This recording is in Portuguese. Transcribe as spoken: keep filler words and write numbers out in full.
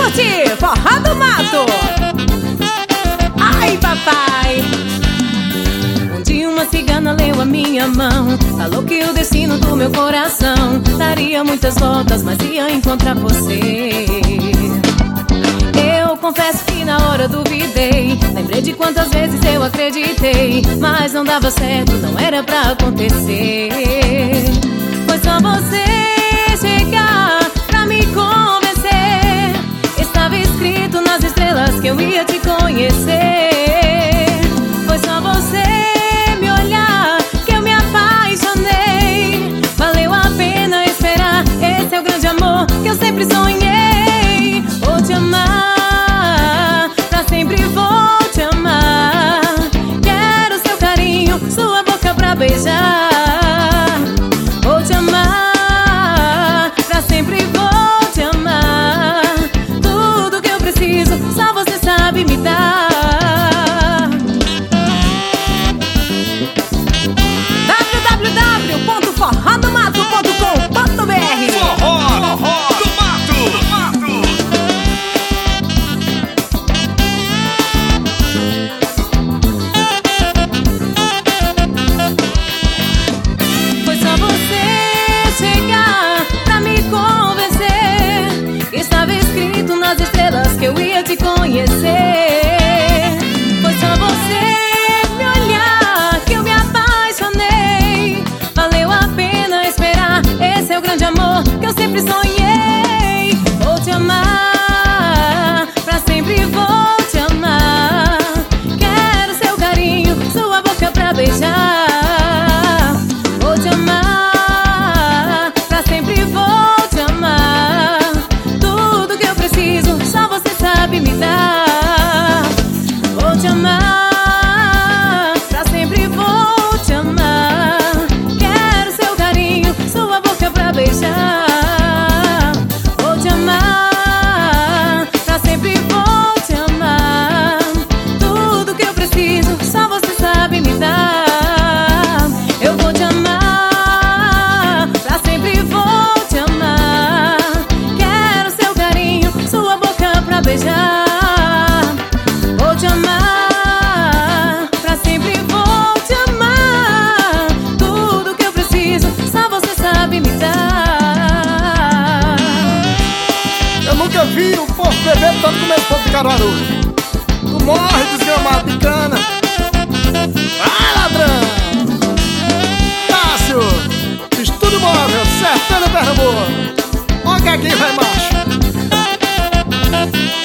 curtir Forró do Mato. Ai, papai. Um dia uma cigana leu a minha mão, falou que o destino do meu coração daria muitas voltas, mas ia encontrar você. Eu confesso que na hora duvidei, lembrei de quantas vezes eu acreditei, mas não dava certo, não era pra acontecer. Foi só você chegar pra me convencer, estava escrito nas estrelas que eu ia te conhecer. Foi só você me olhar que eu me apaixonei, valeu a pena esperar, esse é o grande amor que eu sempre sonhei. Vou te amar, pra sempre vou te amar, quero seu carinho, sua boca pra beijar. Vou te amar, pra sempre vou te amar, tudo que eu preciso só você sabe me dar. w w w ponto forró do mato ponto com ponto b r Forró, forró do mato, do mato. Foi só você chegar pra me convencer, estava escrito nas estrelas que eu ia te conhecer. Foi só você me olhar que eu me apaixonei, valeu a pena esperar, esse é o grande amor que eu sempre sonhei. Vou te amar, pra sempre vou te amar, quero seu carinho, sua boca pra beijar. Vou te amar, pra sempre vou te amar, tudo que eu preciso só você sabe me dar. Vou te amar, pra sempre vou te amar, quero seu carinho, sua boca pra beijar. Vou te amar, pra sempre vou te amar, tudo que eu preciso só você sabe me dar. Eu vou te amar, pra sempre vou te amar, quero seu carinho, sua boca pra beijar. Vou te amar, pra sempre vou te amar, tudo que eu preciso só você sabe me dar. Eu nunca vi um povo beber tanto como esse povo de Caruaru. Tu morre desgramado de cana. Vai, ladrão! Cássio, Estúdio Móvel, Sertão de Pernambuco. Olha que aqui vai macho.